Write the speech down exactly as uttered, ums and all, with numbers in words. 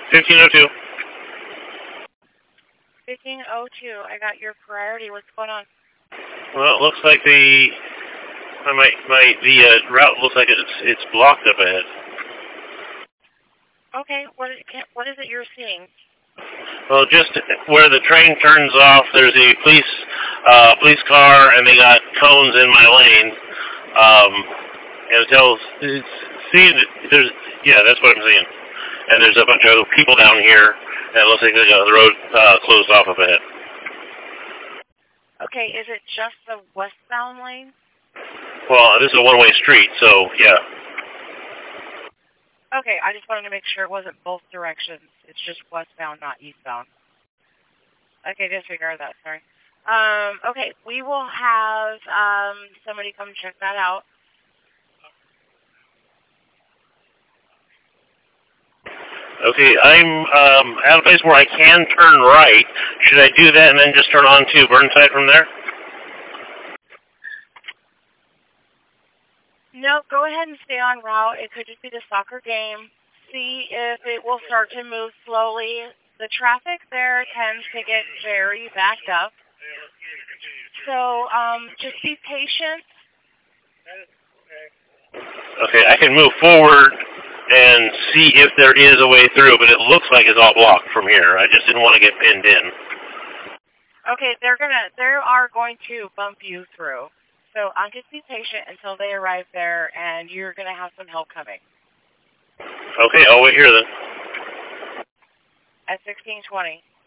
fifteen oh two. fifteen oh two, I got your priority. What's going on? Well, it looks like the my my the uh, route looks like it's it's blocked up ahead. Okay, what is, what is it you're seeing? Well, just where the train turns off, there's a police uh, police car, and they got cones in my lane. Um, and it tells, it's, see, there's yeah, that's what I'm seeing. And there's a bunch of people down here, and it looks like they got the road uh, closed off up ahead. Okay, is it just the westbound lane? Well, this is a one-way street, so yeah. Okay, I just wanted to make sure it wasn't both directions. It's just westbound, not eastbound. Okay, disregard that, sorry. Um, okay, we will have um, somebody come check that out. Okay, I'm um, at a place where I can turn right. Should I do that and then just turn on to Burnside from there? No, go ahead and stay on route. It could just be the soccer game. See if it will start to move slowly. The traffic there tends to get very backed up. So um, just be patient. Okay, I can move forward and see if there is a way through, but it looks like it's all blocked from here. I just didn't want to get pinned in. Okay, they're gonna, they are going to bump you through. So I'll just be patient until they arrive there, and you're gonna have some help coming. Okay, I'll wait here then. At sixteen twenty.